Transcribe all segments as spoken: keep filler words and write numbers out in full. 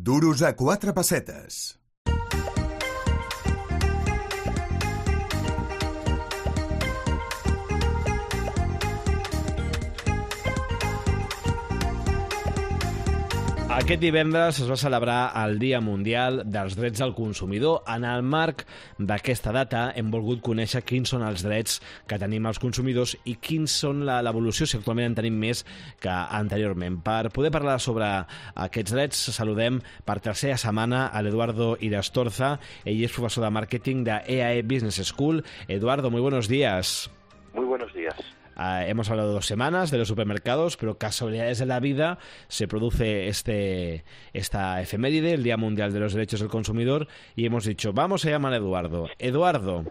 Duros a quatre pessetes. Aquest divendres es va celebrar el Dia Mundial dels Drets del Consumidor. En el marc d'aquesta data hem volgut conèixer quins són els drets que tenim els consumidors i quins són la, l'evolució, si actualment en tenim més que anteriorment. Per poder parlar sobre aquests drets, saludem per tercera setmana a l'Eduardo Irastorza. Ell és professor de màrqueting de E A E Business School. Eduardo, muy buenos días. Muy buenos días. Uh, hemos hablado de dos semanas de los supermercados, pero casualidades de la vida se produce este esta efeméride, el Día Mundial de los Derechos del Consumidor, y hemos dicho, vamos a llamar a Eduardo. Eduardo,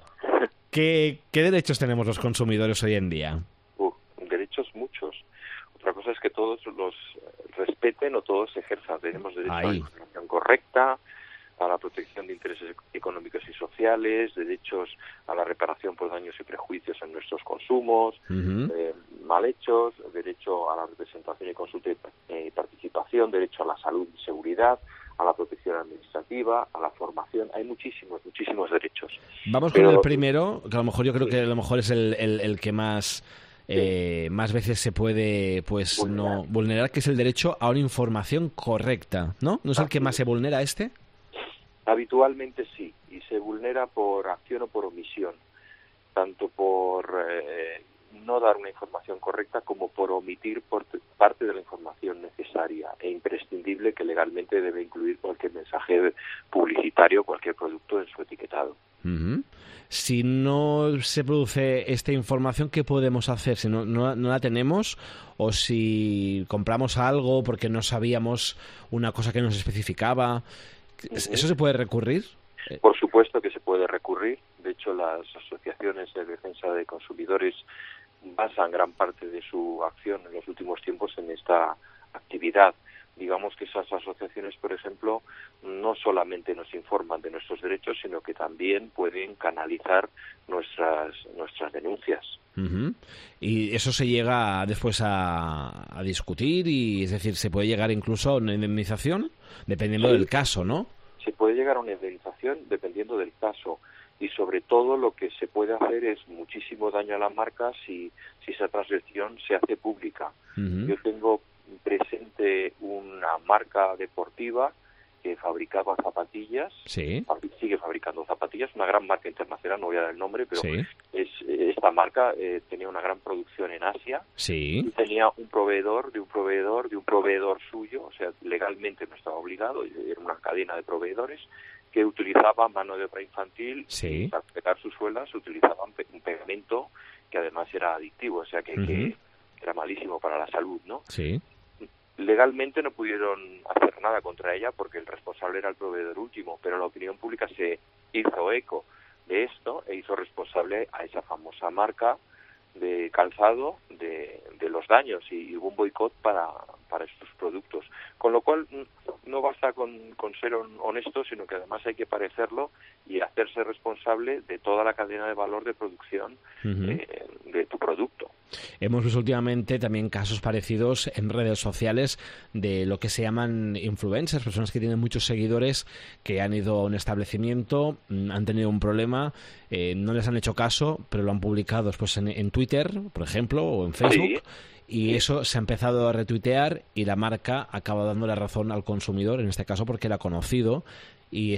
¿qué, qué derechos tenemos los consumidores hoy en día? Uh, derechos muchos. Otra cosa es que todos los respeten o todos ejerzan. Tenemos derecho Ahí. a la información correcta, a la protección de intereses económicos y sociales, derechos a la reparación por daños y prejuicios en nuestros consumos, uh-huh. eh, mal hechos, derecho a la representación y consulta y eh, participación, derecho a la salud y seguridad, a la protección administrativa, a la formación. Hay muchísimos, muchísimos derechos. Vamos Pero, con el primero, que a lo mejor yo creo sí. que a lo mejor es el, el, el que más... Eh, más veces se puede pues vulnerar. no vulnerar, que es el derecho a una información correcta, ¿no? ¿No es el que más se vulnera este? Habitualmente sí, y se vulnera por acción o por omisión, tanto por eh, no dar una información correcta como por omitir por parte de la información necesaria e imprescindible que legalmente debe incluir cualquier mensaje publicitario, cualquier producto en su etiquetado. Uh-huh. Si no se produce esta información, ¿qué podemos hacer? Si no, no, no la tenemos, o si compramos algo porque no sabíamos una cosa que nos especificaba, ¿eso se puede recurrir? Por supuesto que se puede recurrir. De hecho, las asociaciones de defensa de consumidores basan gran parte de su acción en los últimos tiempos en esta actividad. Digamos que esas asociaciones, por ejemplo, no solamente nos informan de nuestros derechos, sino que también pueden canalizar nuestras nuestras denuncias. Uh-huh. Y eso se llega después a, a discutir, y es decir, se puede llegar incluso a una indemnización dependiendo sí. del caso, ¿no? Se puede llegar a una indemnización dependiendo del caso, y sobre todo lo que se puede hacer es muchísimo daño a la marca si, si esa transacción se hace pública. Uh-huh. Yo tengo presente una marca deportiva que fabricaba zapatillas, sí. sigue fabricando zapatillas, una gran marca internacional, no voy a dar el nombre, pero sí. es esta marca eh, tenía una gran producción en Asia, sí. y tenía un proveedor de un proveedor de un proveedor suyo, o sea, legalmente no estaba obligado, era una cadena de proveedores que utilizaba mano de obra infantil, sí. y para pegar sus suelas utilizaban un pegamento que además era adictivo, o sea que, uh-huh. que era malísimo para la salud, ¿no? Sí. Legalmente no pudieron hacer nada contra ella porque el responsable era el proveedor último, pero la opinión pública se hizo eco de esto e hizo responsable a esa famosa marca de calzado de, de los daños, y hubo un boicot para, para estos productos. Con lo cual no basta con, con ser honesto, sino que además hay que parecerlo y hacerse responsable de toda la cadena de valor de producción uh-huh. eh, de tu producto. Hemos visto últimamente también casos parecidos en redes sociales de lo que se llaman influencers, personas que tienen muchos seguidores, que han ido a un establecimiento, han tenido un problema, eh, no les han hecho caso, pero lo han publicado después en, en Twitter, por ejemplo, o en Facebook, sí. y sí. eso se ha empezado a retuitear, y la marca acaba dando la razón al consumidor, en este caso porque era conocido y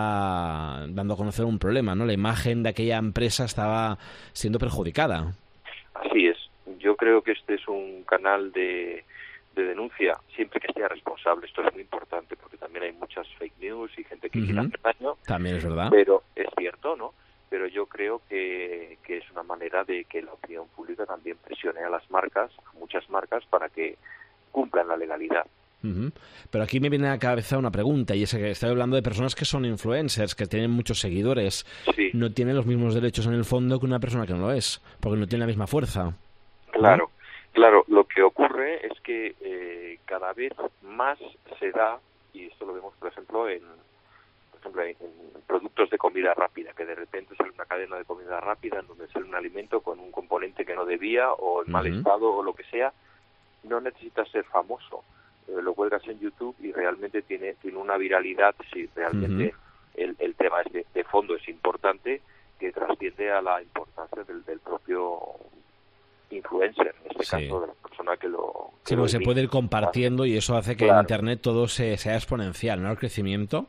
estaba dando a conocer un problema, ¿no? La imagen de aquella empresa estaba siendo perjudicada. Así es. Yo creo que este es un canal de, de denuncia, siempre que sea responsable. Esto es muy importante porque también hay muchas fake news y gente que uh-huh. quiere hacer daño. También es verdad. Pero es cierto, ¿no? Pero yo creo que, que es una manera de que la opinión pública también presione a las marcas, a muchas marcas, para que cumplan la legalidad. Uh-huh. Pero aquí me viene a la cabeza una pregunta, y es que estoy hablando de personas que son influencers, que tienen muchos seguidores. Sí. No tienen los mismos derechos en el fondo que una persona que no lo es, porque no tiene la misma fuerza. Claro, ¿no? Claro. Lo que ocurre es que eh, cada vez más se da, y esto lo vemos, por ejemplo, en, por ejemplo, en, en productos de comida rápida, que de repente sale una cadena de comida rápida en donde sale un alimento con un componente que no debía, o en uh-huh. mal estado, o lo que sea. No necesitas ser famoso eh, lo cuelgas en YouTube y realmente tiene tiene una viralidad, si realmente uh-huh. el, el tema es de, de fondo es importante, que trasciende a la importancia del, del propio influencer, en este sí. caso de la persona que lo... Que sí, lo pues se puede ir compartiendo y eso hace que claro. en Internet todo se, sea exponencial, ¿no? El crecimiento.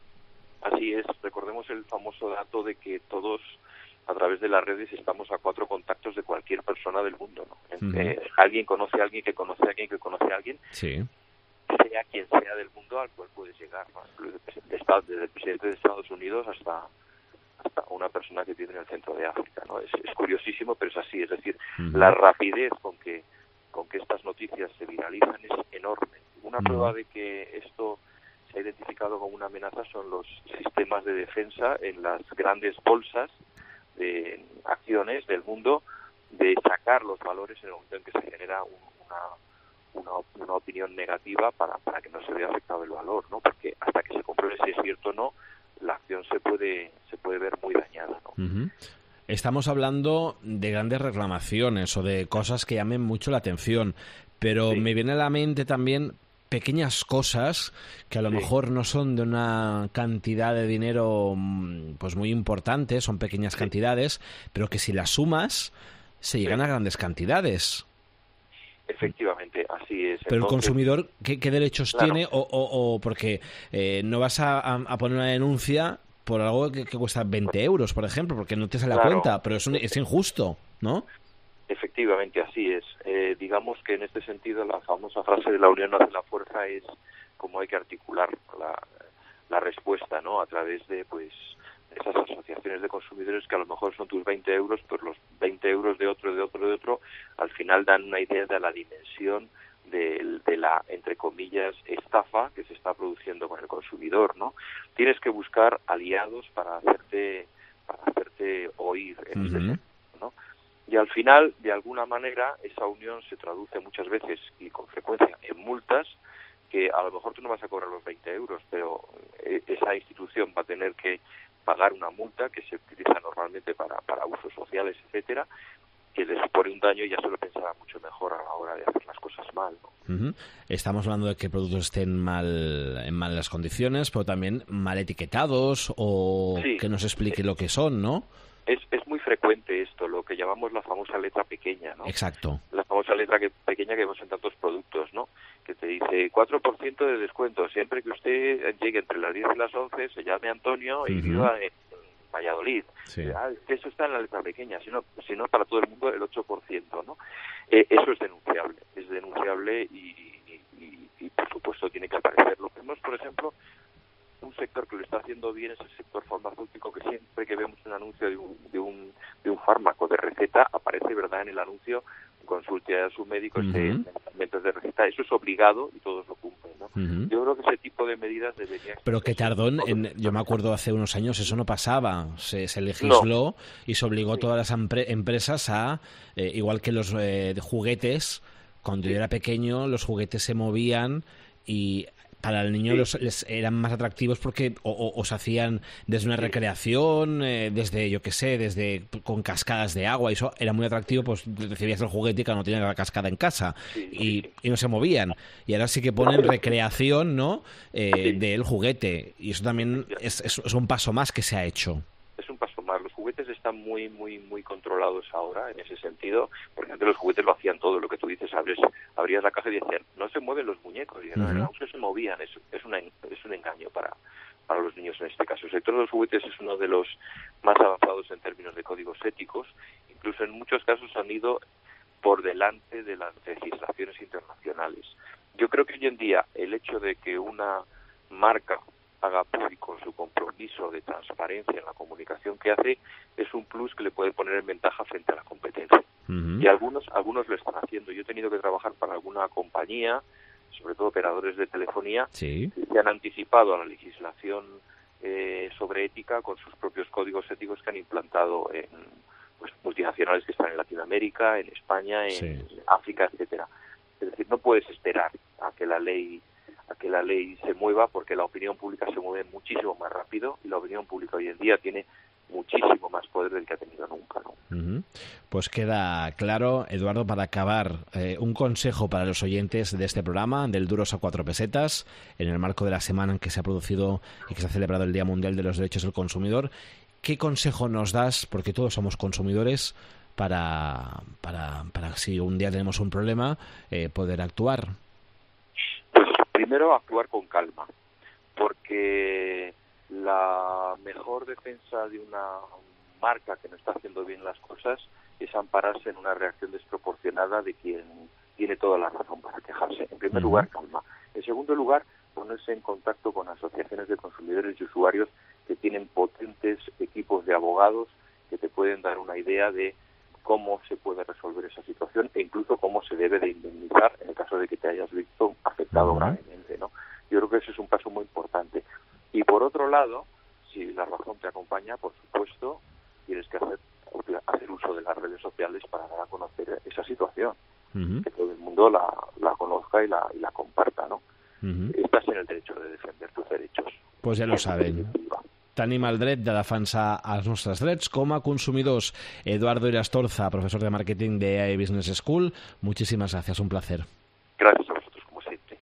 Así es, recordemos el famoso dato de que todos a través de las redes estamos a cuatro contactos de cualquier persona del mundo, ¿no? Uh-huh. eh, alguien conoce a alguien que conoce a alguien que conoce a alguien, sí. sea quien sea del mundo al cual puedes llegar, ¿no? Desde el presidente de Estados Unidos hasta hasta una persona que vive en el centro de África, ¿no? Es, es curiosísimo, pero es así, es decir, uh-huh. la rapidez con que con que estas noticias se viralizan es enorme. Una uh-huh. prueba de que esto se ha identificado como una amenaza son los sistemas de defensa en las grandes bolsas de acciones del mundo, de sacar los valores en el momento en que se genera un, una, una una opinión negativa para para que no se vea afectado el valor, ¿no? Porque hasta que se compruebe si es cierto o no, la acción se puede se puede ver muy dañada, ¿no? Uh-huh. Estamos hablando de grandes reclamaciones o de cosas que llamen mucho la atención, pero sí. me viene a la mente también pequeñas cosas que a lo sí. mejor no son de una cantidad de dinero pues muy importante, son pequeñas sí. cantidades, pero que si las sumas se llegan sí. a grandes cantidades. Efectivamente, así es. Pero Entonces, el consumidor, ¿qué, qué derechos claro. tiene? O, o, o porque eh, no vas a, a poner una denuncia por algo que, que cuesta veinte euros, por ejemplo, porque no te sale claro. la cuenta, pero es, un, es injusto, ¿no? Efectivamente, así es. Eh, digamos que en este sentido la famosa frase de la unión no hace la fuerza es como hay que articular la, la respuesta, ¿no? A través de, pues, esas asociaciones de consumidores que a lo mejor son tus veinte euros, pues los veinte euros de otro, de otro, de otro, al final dan una idea de la dimensión de, de la, entre comillas, estafa que se está produciendo con el consumidor, ¿no? Tienes que buscar aliados para hacerte, para hacerte oír en uh-huh. este sentido, ¿no? Y al final, de alguna manera, esa unión se traduce muchas veces y con frecuencia en multas, que a lo mejor tú no vas a cobrar los veinte euros, pero esa institución va a tener que pagar una multa que se utiliza normalmente para, para usos sociales, etcétera, que le supone un daño y ya se lo pensará mucho mejor a la hora de hacer las cosas mal, ¿no? Uh-huh. Estamos hablando de que productos estén mal en malas condiciones, pero también mal etiquetados o sí. que nos explique lo que son, ¿no? Es, es muy frecuente esto, lo que llamamos la famosa letra pequeña, ¿no? Exacto. La famosa letra que, pequeña que vemos en tantos productos, ¿no? Que te dice cuatro por ciento de descuento siempre que usted llegue entre las diez y las once, se llame Antonio uh-huh. y viva en Valladolid. Sí. Ah, eso está en la letra pequeña, sino, sino para todo el mundo el ocho por ciento, ¿no? Eh, eso es denunciable, es denunciable y, y, y, y por supuesto tiene que aparecer. Lo que vemos, por ejemplo, un sector que lo está haciendo bien es el sector farmacéutico, que siempre que vemos un anuncio de un, de un, de un fármaco de receta, aparece, ¿verdad?, en el anuncio, consulte a su médico, uh-huh. este medicamentos de receta. Eso es obligado y todos lo cumplen, ¿no? Uh-huh. Yo creo que ese tipo de medidas deberían... Pero que tardó, en, en, yo me acuerdo hace unos años, eso no pasaba. Se, se legisló no. y se obligó a sí. todas las empre- empresas a, eh, igual que los eh, juguetes, cuando sí. yo era pequeño, los juguetes se movían y... para el niño sí. los, les eran más atractivos porque o, o, o se hacían desde una sí. recreación, eh, desde, yo qué sé, desde con cascadas de agua, y eso era muy atractivo, pues recibías el juguete y que no tenía la cascada en casa sí, y, sí. y no se movían. Y ahora sí que ponen recreación, ¿no?, eh, sí. del juguete, y eso también es, es, es un paso más que se ha hecho. Es un paso más. Los juguetes están muy, muy, muy controlados ahora en ese sentido, porque antes los juguetes lo hacían todo, lo que tú dices, abres, abrías la caja y decían, no se mueven los muñecos, y no, uh-huh. no, no se movían, es, es, una, es un engaño para, para los niños en este caso. El sector de los juguetes es uno de los más avanzados en términos de códigos éticos, incluso en muchos casos han ido por delante de las legislaciones internacionales. Yo creo que hoy en día el hecho de que una marca haga público su compromiso de transparencia en la comunicación que hace es un plus que le puede poner en ventaja frente a la competencia. Uh-huh. Y algunos algunos lo están haciendo. Yo he tenido que trabajar para alguna compañía, sobre todo operadores de telefonía, sí. que se han anticipado a la legislación eh, sobre ética con sus propios códigos éticos que han implantado en pues, multinacionales que están en Latinoamérica, en España, en sí. África, etcétera. Es decir, no puedes esperar a que la ley a que la ley se mueva, porque la opinión pública se mueve muchísimo más rápido y la opinión pública hoy en día tiene muchísimo más poder del que ha tenido nunca, ¿no? Uh-huh. Pues queda claro, Eduardo, para acabar, eh, un consejo para los oyentes de este programa, del Duros a Cuatro Pesetas, en el marco de la semana en que se ha producido y que se ha celebrado el Día Mundial de los Derechos del Consumidor. ¿Qué consejo nos das, porque todos somos consumidores, para, para, para si un día tenemos un problema, eh, poder actuar? Pues primero actuar con calma, porque la mejor defensa de una marca que no está haciendo bien las cosas es ampararse en una reacción desproporcionada de quien tiene toda la razón para quejarse. En primer uh-huh. lugar, calma. En segundo lugar, ponerse en contacto con asociaciones de consumidores y usuarios que tienen potentes equipos de abogados que te pueden dar una idea de cómo se puede resolver esa situación e incluso cómo se debe de indemnizar en el caso de que te hayas visto afectado uh-huh. gravemente, ¿no? Yo creo que ese es un paso muy importante. Y por otro lado, si la razón te acompaña, por supuesto, tienes que hacer, hacer uso de las redes sociales para dar a conocer esa situación, uh-huh. que todo el mundo la, la conozca y la, y la comparta, ¿no? Uh-huh. Estás en el derecho de defender tus derechos. Pues ja lo saben. Tenim el dret de defensar els nostres drets com a consumidors. Eduardo Irastorza, profesor de marketing de A E Business School, muchísimas gracias, un placer. Gracias.